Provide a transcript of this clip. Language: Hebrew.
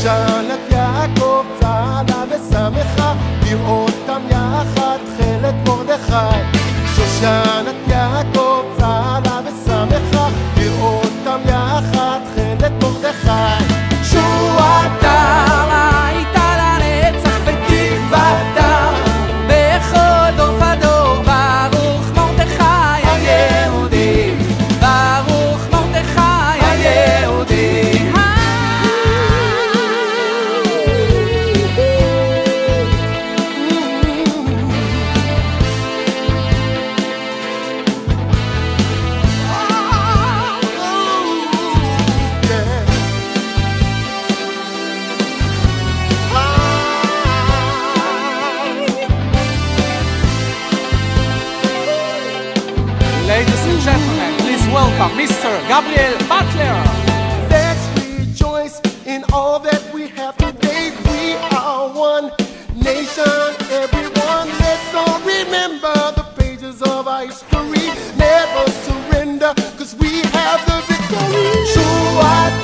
שושנת יעקב צהלה ושמחה לראותם יחד תכלת מרדכי שושנת יעקב צהלה ושמחה לראותם יחד תכלת מרדכי תשועתם הייתה לנצח ותקוותם בכל דור ודור ברוך מרדכי היהודי ברוך מרדכי היהודי Ladies and gentlemen, please welcome Mr. Gabriel Butler. Let's rejoice in all that we have today. We are one nation, everyone. Let's all remember the pages of our history. Never surrender, cause we have the victory.